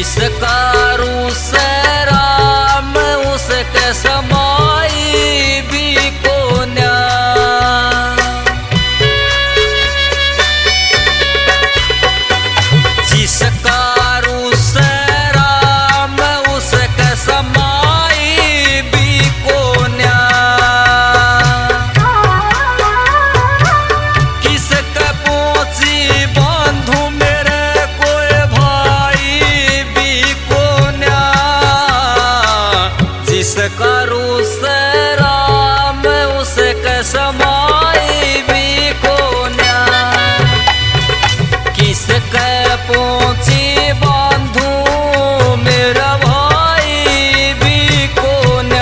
कारू से राम उसके समाई भी कोन्या। जिस कारू से राम उसके समाई भी कोन्या। किसके पहुंची बंधु मेरे कोई भाई भी कोन्या। जिस कारू से राम उसके समाई भी कोन्या। किसके पहुंची बंधु मेरा भाई भी कोन्या।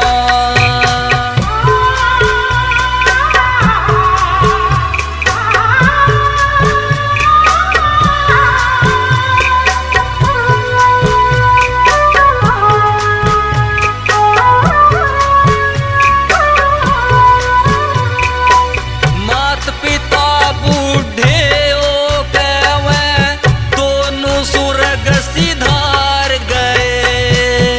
मात पिता बूढ़े हो गए दोनों स्वर्ग सिधार गए।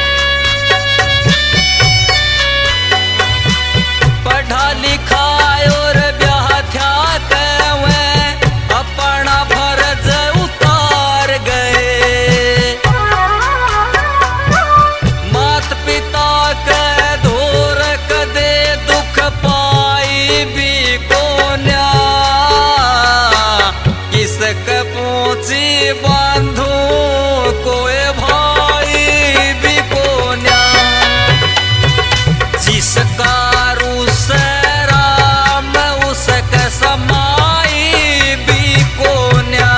पढ़ा लिखा और ब्याह थया कवे अपना फर्ज उतार गए। मात पिता के धोर कदे दुख पाई भी कोन्या। किसके पहुंची बंधु कोई भाई भी कोन्या। जिस कारू से राम उसके समाई भी कोन्या।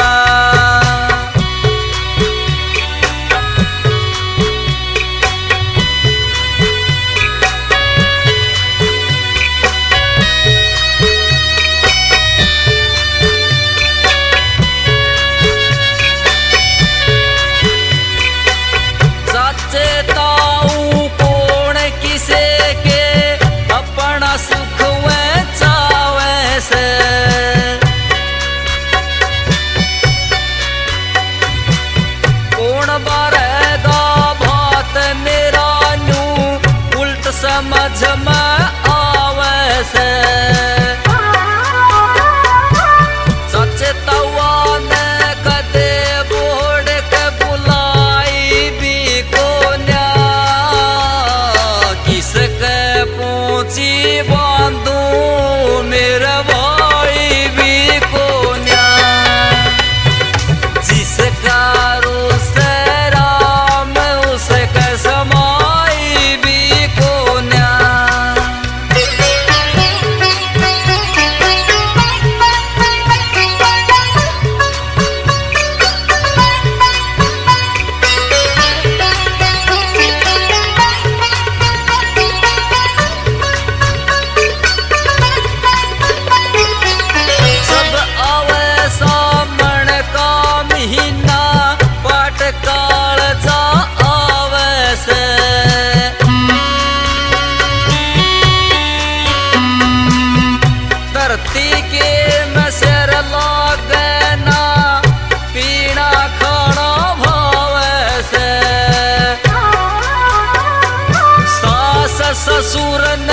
सच्चे ताऊ कौन किसे के अपना सुख वे चावे से। कौन बारेगा बात मेरा नू उल्ट समझ में आवे से। सच्चे तवा ने कदे बोड़ के बुलाई भी कोन्या। किसके पहुंची बंधु मेरा भाई भी कोन्या। जिस कारू से राम उसके समाई भी कोन्या। सब आवे सामण का महीना पाट काल जा आवे से। धरती के मसर लागे ना पीना खाना भावे से। सास ससुर